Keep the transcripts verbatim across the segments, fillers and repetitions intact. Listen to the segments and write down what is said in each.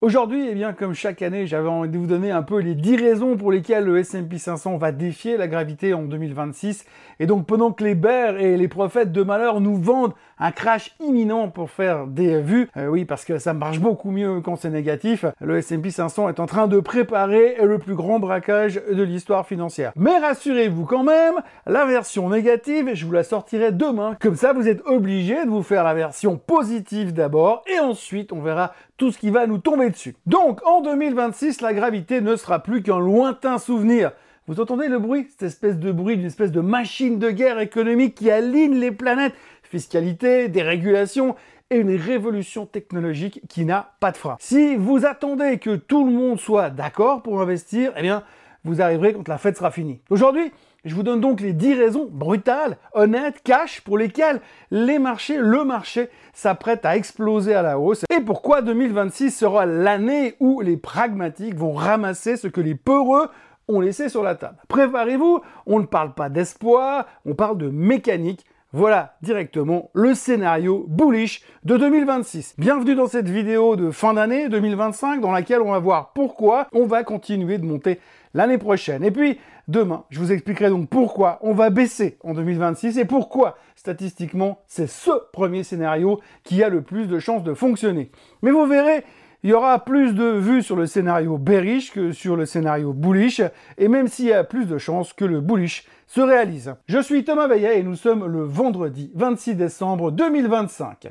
Aujourd'hui, eh bien, comme chaque année, j'avais envie de vous donner un peu les dix raisons pour lesquelles le S and P cinq cents va défier la gravité en deux mille vingt-six. Et donc, pendant que les bears et les prophètes de malheur nous vendent un crash imminent pour faire des vues, euh, oui, parce que ça marche beaucoup mieux quand c'est négatif, le S and P cinq cents est en train de préparer le plus grand braquage de l'histoire financière. Mais rassurez-vous quand même, la version négative, je vous la sortirai demain. Comme ça, vous êtes obligé de vous faire la version positive d'abord, et ensuite, on verra tout ce qui va nous tomber dessus. Donc, en deux mille vingt-six, la gravité ne sera plus qu'un lointain souvenir. Vous entendez le bruit? Cette espèce de bruit d'une espèce de machine de guerre économique qui aligne les planètes. Fiscalité, dérégulation et une révolution technologique qui n'a pas de frein. Si vous attendez que tout le monde soit d'accord pour investir, eh bien, vous arriverez quand la fête sera finie. Aujourd'hui, je vous donne donc les dix raisons brutales, honnêtes, cash, pour lesquelles les marchés, le marché, s'apprête à exploser à la hausse. Et pourquoi deux mille vingt-six sera l'année où les pragmatiques vont ramasser ce que les peureux ont laissé sur la table. Préparez-vous, on ne parle pas d'espoir, on parle de mécanique. Voilà directement le scénario bullish de deux mille vingt-six. Bienvenue dans cette vidéo de fin d'année deux mille vingt-cinq dans laquelle on va voir pourquoi on va continuer de monter l'année prochaine. Et puis demain, je vous expliquerai donc pourquoi on va baisser en deux mille vingt-six et pourquoi statistiquement c'est ce premier scénario qui a le plus de chances de fonctionner. Mais vous verrez, il y aura plus de vues sur le scénario bearish que sur le scénario bullish, et même s'il y a plus de chances que le bullish se réalise. Je suis Thomas Veillet et nous sommes le vendredi vingt-six décembre deux mille vingt-cinq.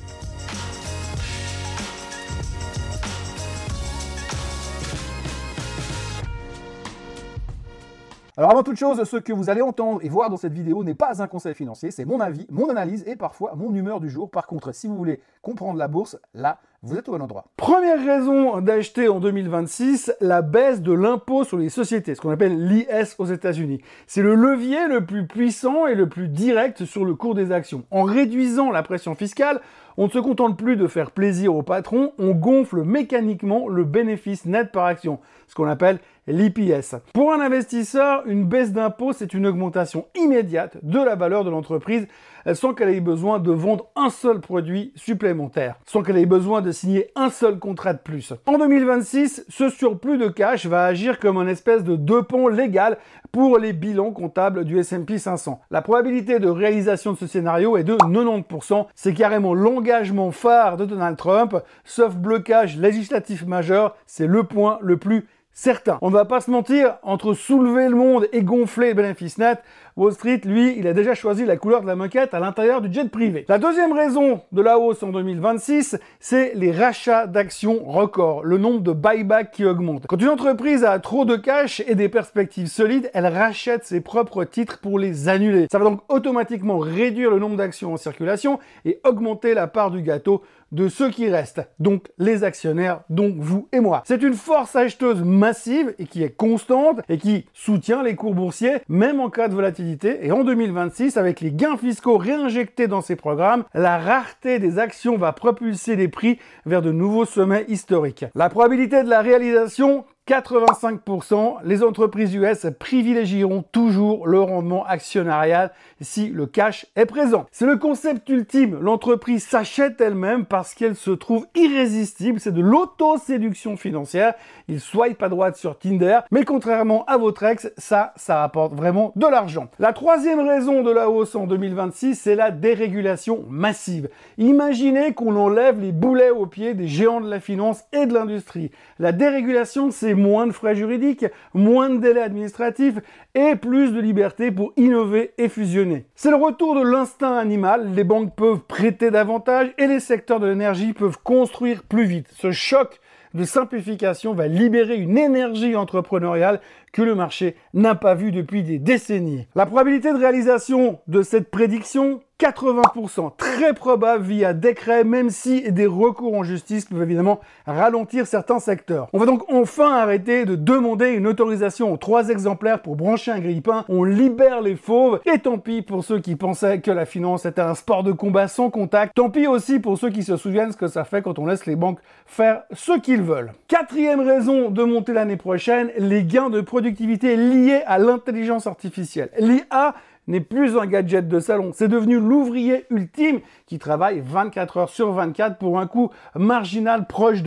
Alors avant toute chose, ce que vous allez entendre et voir dans cette vidéo n'est pas un conseil financier, c'est mon avis, mon analyse et parfois mon humeur du jour. Par contre, si vous voulez comprendre la bourse, là, vous êtes au bon endroit. Première raison d'acheter en deux mille vingt-six, la baisse de l'impôt sur les sociétés, ce qu'on appelle l'I S aux États-Unis. C'est le levier le plus puissant et le plus direct sur le cours des actions. En réduisant la pression fiscale, on ne se contente plus de faire plaisir aux patrons, on gonfle mécaniquement le bénéfice net par action, ce qu'on appelle l'I P S. Pour un investisseur, une baisse d'impôt, c'est une augmentation immédiate de la valeur de l'entreprise sans qu'elle ait besoin de vendre un seul produit supplémentaire, sans qu'elle ait besoin de signer un seul contrat de plus. En deux mille vingt-six, ce surplus de cash va agir comme un espèce de deux-pont légal pour les bilans comptables du S and P cinq cents. La probabilité de réalisation de ce scénario est de quatre-vingt-dix pour cent. C'est carrément l'engagement phare de Donald Trump, sauf blocage législatif majeur, c'est le point le plus certain. On ne va pas se mentir, entre soulever le monde et gonfler les bénéfices nets, Wall Street, lui, il a déjà choisi la couleur de la moquette à l'intérieur du jet privé. La deuxième raison de la hausse en deux mille vingt-six, c'est les rachats d'actions records, le nombre de buybacks qui augmente. Quand une entreprise a trop de cash et des perspectives solides, elle rachète ses propres titres pour les annuler. Ça va donc automatiquement réduire le nombre d'actions en circulation et augmenter la part du gâteau de ceux qui restent, donc les actionnaires, donc vous et moi. C'est une force acheteuse massive et qui est constante et qui soutient les cours boursiers, même en cas de volatilité. Et en deux mille vingt-six, avec les gains fiscaux réinjectés dans ces programmes, la rareté des actions va propulser les prix vers de nouveaux sommets historiques. La probabilité de la réalisation, quatre-vingt-cinq pour cent, les entreprises U S privilégieront toujours le rendement actionnarial si le cash est présent. C'est le concept ultime, l'entreprise s'achète elle-même parce qu'elle se trouve irrésistible, c'est de l'auto-séduction financière. Il swipe à droite sur Tinder, mais contrairement à votre ex, ça, ça rapporte vraiment de l'argent. La troisième raison de la hausse en deux mille vingt-six, c'est la dérégulation massive. Imaginez qu'on enlève les boulets aux pieds des géants de la finance et de l'industrie. La dérégulation, c'est moins de frais juridiques, moins de délais administratifs et plus de liberté pour innover et fusionner. C'est le retour de l'instinct animal, les banques peuvent prêter davantage et les secteurs de l'énergie peuvent construire plus vite. Ce choc de simplification va libérer une énergie entrepreneuriale que le marché n'a pas vue depuis des décennies. La probabilité de réalisation de cette prédiction, quatre-vingts pour cent, très probable via décret, même si des recours en justice peuvent évidemment ralentir certains secteurs. On va donc enfin arrêter de demander une autorisation aux trois exemplaires pour brancher un grille-pain. On libère les fauves, et tant pis pour ceux qui pensaient que la finance était un sport de combat sans contact. Tant pis aussi pour ceux qui se souviennent ce que ça fait quand on laisse les banques faire ce qu'ils veulent. Quatrième raison de monter l'année prochaine, les gains de productivité liés à l'intelligence artificielle. L'I A n'est plus un gadget de salon, c'est devenu l'ouvrier ultime qui travaille vingt-quatre heures sur vingt-quatre pour un coût marginal proche de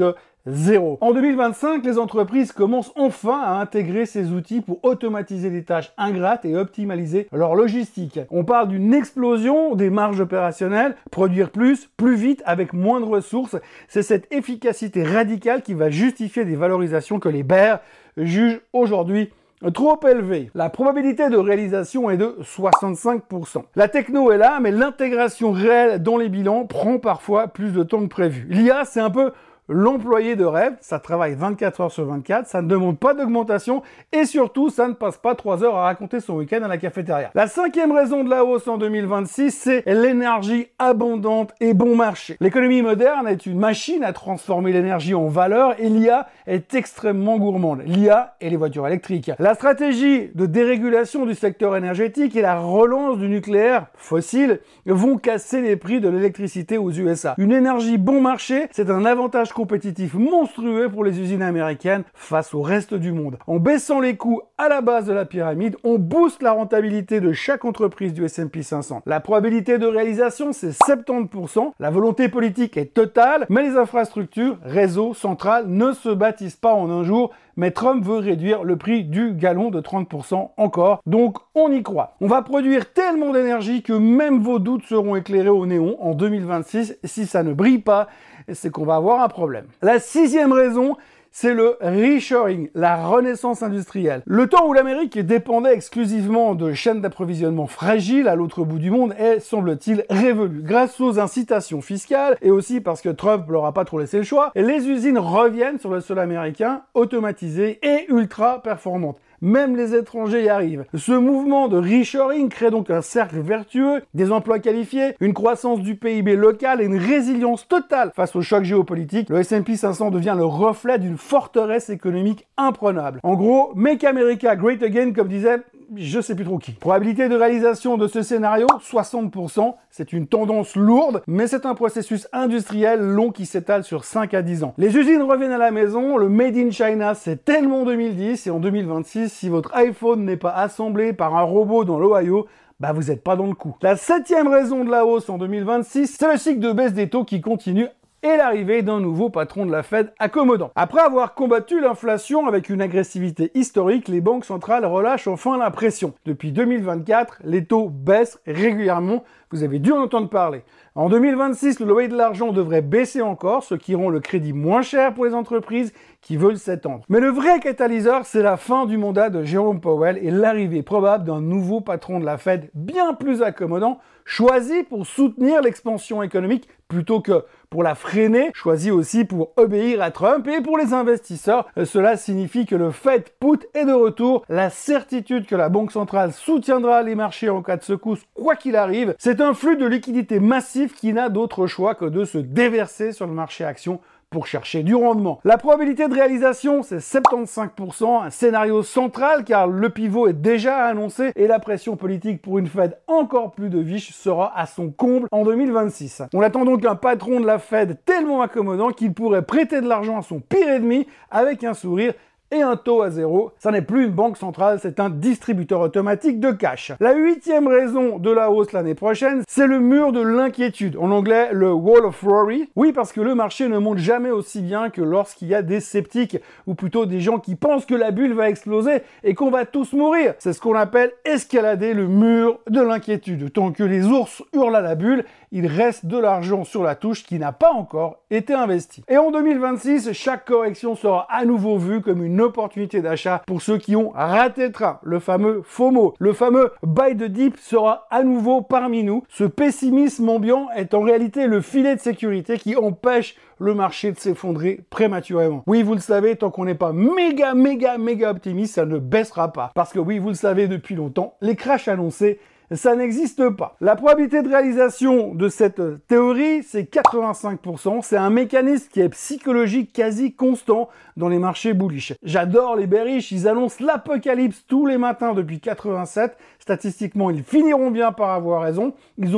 zéro. En deux mille vingt-cinq, les entreprises commencent enfin à intégrer ces outils pour automatiser les tâches ingrates et optimaliser leur logistique. On parle d'une explosion des marges opérationnelles, produire plus, plus vite, avec moins de ressources. C'est cette efficacité radicale qui va justifier des valorisations que les bears jugent aujourd'hui trop élevé. La probabilité de réalisation est de soixante-cinq pour cent. La techno est là, mais l'intégration réelle dans les bilans prend parfois plus de temps que prévu. L'I A, c'est un peu l'employé de rêve, ça travaille vingt-quatre heures sur vingt-quatre, ça ne demande pas d'augmentation et surtout, ça ne passe pas trois heures à raconter son week-end à la cafétéria. La cinquième raison de la hausse en deux mille vingt-six, c'est l'énergie abondante et bon marché. L'économie moderne est une machine à transformer l'énergie en valeur et l'I A est extrêmement gourmande. L'I A et les voitures électriques. La stratégie de dérégulation du secteur énergétique et la relance du nucléaire fossile vont casser les prix de l'électricité aux U S A. Une énergie bon marché, c'est un avantage compétitif monstrueux pour les usines américaines face au reste du monde. En baissant les coûts à la base de la pyramide, on booste la rentabilité de chaque entreprise du S and P cinq cents. La probabilité de réalisation, c'est soixante-dix pour cent. La volonté politique est totale, mais les infrastructures, réseaux, centrales ne se bâtissent pas en un jour. Mais Trump veut réduire le prix du gallon de trente pour cent encore, donc on y croit. On va produire tellement d'énergie que même vos doutes seront éclairés au néon en deux mille vingt-six. Si ça ne brille pas, c'est qu'on va avoir un problème. La sixième raison, c'est le reshoring, la renaissance industrielle. Le temps où l'Amérique dépendait exclusivement de chaînes d'approvisionnement fragiles à l'autre bout du monde est, semble-t-il, révolu. Grâce aux incitations fiscales et aussi parce que Trump leur a pas trop laissé le choix, les usines reviennent sur le sol américain, automatisées et ultra performantes. Même les étrangers y arrivent. Ce mouvement de reshoring crée donc un cercle vertueux, des emplois qualifiés, une croissance du P I B local et une résilience totale face aux chocs géopolitiques. Le S and P cinq cents devient le reflet d'une forteresse économique imprenable. En gros, Make America Great Again, comme disait je sais plus trop qui. Probabilité de réalisation de ce scénario, soixante pour cent. C'est une tendance lourde, mais c'est un processus industriel long qui s'étale sur cinq à dix ans. Les usines reviennent à la maison, le Made in China, c'est tellement deux mille dix, et en deux mille vingt-six, si votre iPhone n'est pas assemblé par un robot dans l'Ohio, bah vous n'êtes pas dans le coup. La septième raison de la hausse en deux mille vingt-six, c'est le cycle de baisse des taux qui continue et l'arrivée d'un nouveau patron de la Fed accommodant. Après avoir combattu l'inflation avec une agressivité historique, les banques centrales relâchent enfin la pression. Depuis deux mille vingt-quatre, les taux baissent régulièrement, vous avez dû en entendre parler. En deux mille vingt-six, le loyer de l'argent devrait baisser encore, ce qui rend le crédit moins cher pour les entreprises qui veulent s'étendre. Mais le vrai catalyseur, c'est la fin du mandat de Jérôme Powell et l'arrivée probable d'un nouveau patron de la Fed bien plus accommodant, choisi pour soutenir l'expansion économique plutôt que pour la freiner, choisi aussi pour obéir à Trump. Et pour les investisseurs, cela signifie que le Fed Put est de retour. La certitude que la Banque centrale soutiendra les marchés en cas de secousse, quoi qu'il arrive, c'est un flux de liquidités massif qui n'a d'autre choix que de se déverser sur le marché actions pour chercher du rendement. La probabilité de réalisation, c'est soixante-quinze pour cent, un scénario central car le pivot est déjà annoncé et la pression politique pour une Fed encore plus de viche sera à son comble en deux mille vingt-six. On attend donc un patron de la Fed tellement accommodant qu'il pourrait prêter de l'argent à son pire ennemi avec un sourire et un taux à zéro. Ça n'est plus une banque centrale, c'est un distributeur automatique de cash. La huitième raison de la hausse l'année prochaine, c'est le mur de l'inquiétude. En anglais, le Wall of Worry. Oui, parce que le marché ne monte jamais aussi bien que lorsqu'il y a des sceptiques, ou plutôt des gens qui pensent que la bulle va exploser et qu'on va tous mourir. C'est ce qu'on appelle escalader le mur de l'inquiétude. Tant que les ours hurlent à la bulle, il reste de l'argent sur la touche qui n'a pas encore été investi. Et en deux mille vingt-six, chaque correction sera à nouveau vue comme une opportunité d'achat pour ceux qui ont raté le train. Le fameux FOMO, le fameux buy the dip sera à nouveau parmi nous. Ce pessimisme ambiant est en réalité le filet de sécurité qui empêche le marché de s'effondrer prématurément. Oui, vous le savez, tant qu'on n'est pas méga, méga, méga optimiste, ça ne baissera pas. Parce que oui, vous le savez depuis longtemps, les crashs annoncés, ça n'existe pas. La probabilité de réalisation de cette théorie, c'est quatre-vingt-cinq pour cent. C'est un mécanisme qui est psychologique quasi constant dans les marchés bullish. J'adore les bearish, ils annoncent l'apocalypse tous les matins depuis quatre-vingt-sept. Statistiquement, ils finiront bien par avoir raison. Ils ont même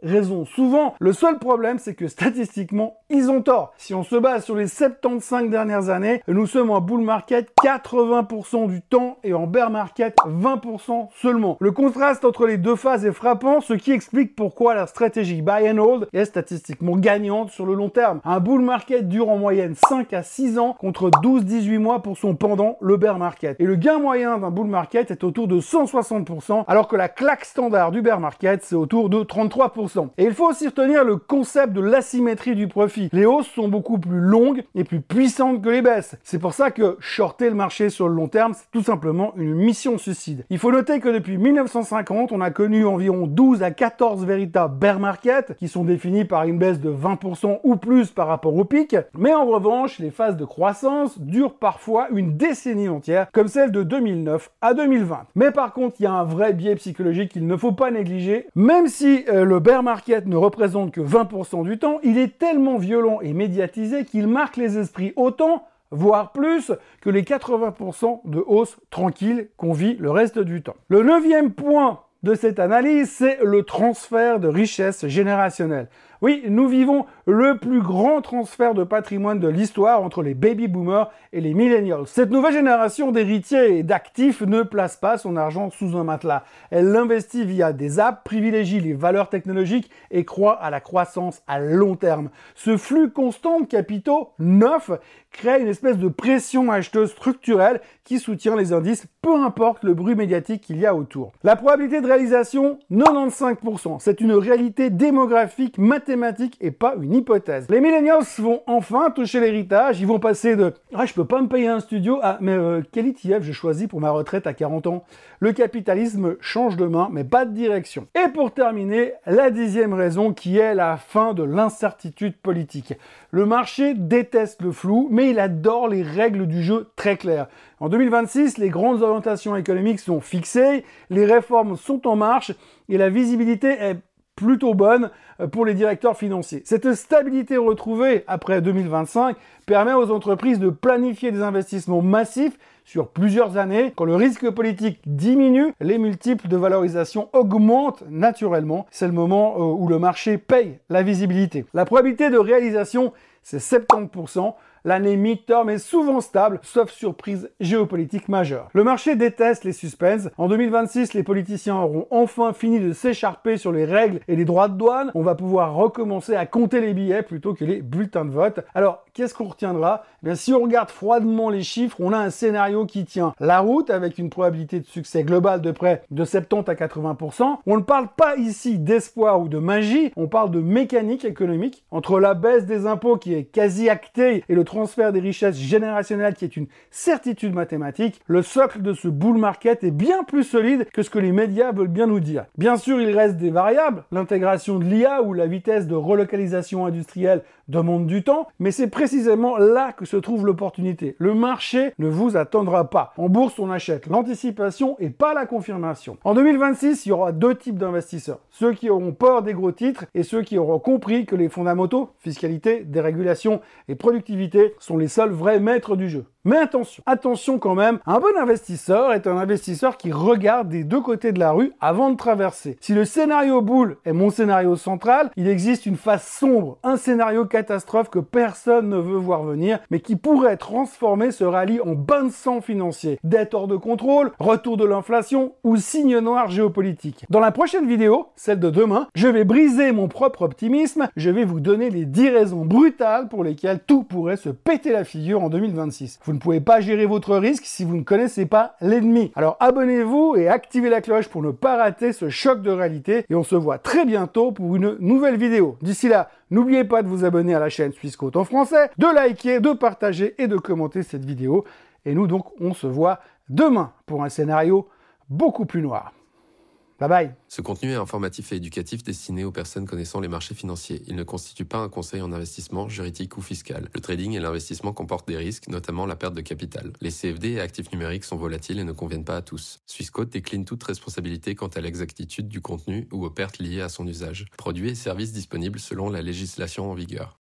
raison souvent. Le seul problème, c'est que statistiquement, ils ont tort. Si on se base sur les soixante-quinze dernières années, nous sommes en bull market quatre-vingts pour cent du temps et en bear market vingt pour cent seulement. Le contraste entre les deux phases est frappant, ce qui explique pourquoi la stratégie buy and hold est statistiquement gagnante sur le long terme. Un bull market dure en moyenne cinq à six ans contre douze à dix-huit mois pour son pendant, le bear market. Et le gain moyen d'un bull market est autour de cent soixante pour cent, alors que la claque standard du bear market, c'est autour de trente-trois pour cent. Et il faut aussi retenir le concept de l'asymétrie du profit. Les hausses sont beaucoup plus longues et plus puissantes que les baisses. C'est pour ça que shorter le marché sur le long terme, c'est tout simplement une mission suicide. Il faut noter que depuis mille neuf cent cinquante, on a connu environ douze à quatorze véritables bear markets qui sont définis par une baisse de vingt pour cent ou plus par rapport au pic. Mais en revanche, les phases de croissance durent parfois une décennie entière, comme celle de deux mille neuf à deux mille vingt. Mais par contre, il y a un vrai biais psychologique qu'il ne faut pas négliger. Même si euh, le bear market ne représente que vingt pour cent du temps, il est tellement violent et médiatisé qu'il marque les esprits autant, voire plus, que les quatre-vingts pour cent de hausse tranquille qu'on vit le reste du temps. Le neuvième point de cette analyse, c'est le transfert de richesse générationnelle. Oui, nous vivons le plus grand transfert de patrimoine de l'histoire entre les baby boomers et les millennials. Cette nouvelle génération d'héritiers et d'actifs ne place pas son argent sous un matelas. Elle l'investit via des apps, privilégie les valeurs technologiques et croit à la croissance à long terme. Ce flux constant de capitaux neufs crée une espèce de pression acheteuse structurelle qui soutient les indices, peu importe le bruit médiatique qu'il y a autour. La probabilité de réalisation, quatre-vingt-quinze pour cent. C'est une réalité démographique, mathématique et pas une hypothèse. Les millennials vont enfin toucher l'héritage. Ils vont passer de « Ah, je peux pas me payer un studio » à « Mais euh, quel E T F je choisis pour ma retraite à quarante ans ?» Le capitalisme change de main, mais pas de direction. Et pour terminer, la dixième raison qui est la fin de l'incertitude politique. Le marché déteste le flou, mais il adore les règles du jeu très claires. En deux mille vingt-six, les grandes orientations économiques sont fixées, les réformes sont en marche et la visibilité est plutôt bonne pour les directeurs financiers. Cette stabilité retrouvée après deux mille vingt-cinq permet aux entreprises de planifier des investissements massifs sur plusieurs années. Quand le risque politique diminue, les multiples de valorisation augmentent naturellement. C'est le moment où le marché paye la visibilité. La probabilité de réalisation, c'est soixante-dix pour cent. L'année mid-term est souvent stable, sauf surprise géopolitique majeure. Le marché déteste les suspens. En deux mille vingt-six, les politiciens auront enfin fini de s'écharper sur les règles et les droits de douane. On va pouvoir recommencer à compter les billets plutôt que les bulletins de vote. Alors, qu'est-ce qu'on retiendra? Eh bien, si on regarde froidement les chiffres, on a un scénario qui tient la route avec une probabilité de succès globale de près de soixante-dix à quatre-vingts pour cent. On ne parle pas ici d'espoir ou de magie, on parle de mécanique économique. Entre la baisse des impôts qui est quasi actée et le transfert des richesses générationnelles qui est une certitude mathématique, le socle de ce bull market est bien plus solide que ce que les médias veulent bien nous dire. Bien sûr, il reste des variables, l'intégration de l'I A ou la vitesse de relocalisation industrielle demande du temps, mais c'est précisément là que se trouve l'opportunité. Le marché ne vous attendra pas. En bourse, on achète l'anticipation et pas la confirmation. En deux mille vingt-six, il y aura deux types d'investisseurs. Ceux qui auront peur des gros titres et ceux qui auront compris que les fondamentaux, fiscalité, dérégulation et productivité, sont les seuls vrais maîtres du jeu. Mais attention, attention quand même, un bon investisseur est un investisseur qui regarde des deux côtés de la rue avant de traverser. Si le scénario bull est mon scénario central, il existe une face sombre, un scénario catastrophe que personne ne veut voir venir, mais qui pourrait transformer ce rallye en bain de sang financier. Dette hors de contrôle, retour de l'inflation ou signe noir géopolitique. Dans la prochaine vidéo, celle de demain, je vais briser mon propre optimisme, je vais vous donner les dix raisons brutales pour lesquelles tout pourrait se péter la figure en deux mille vingt-six. Vous ne pouvez pas gérer votre risque si vous ne connaissez pas l'ennemi. Alors abonnez-vous et activez la cloche pour ne pas rater ce choc de réalité et on se voit très bientôt pour une nouvelle vidéo. D'ici là, n'oubliez pas de vous abonner à la chaîne Swissquote en français, de liker, de partager et de commenter cette vidéo. Et nous donc, on se voit demain pour un scénario beaucoup plus noir. Bye bye. Ce contenu est informatif et éducatif destiné aux personnes connaissant les marchés financiers. Il ne constitue pas un conseil en investissement, juridique ou fiscal. Le trading et l'investissement comportent des risques, notamment la perte de capital. Les C F D et actifs numériques sont volatiles et ne conviennent pas à tous. Swissquote décline toute responsabilité quant à l'exactitude du contenu ou aux pertes liées à son usage. Produits et services disponibles selon la législation en vigueur.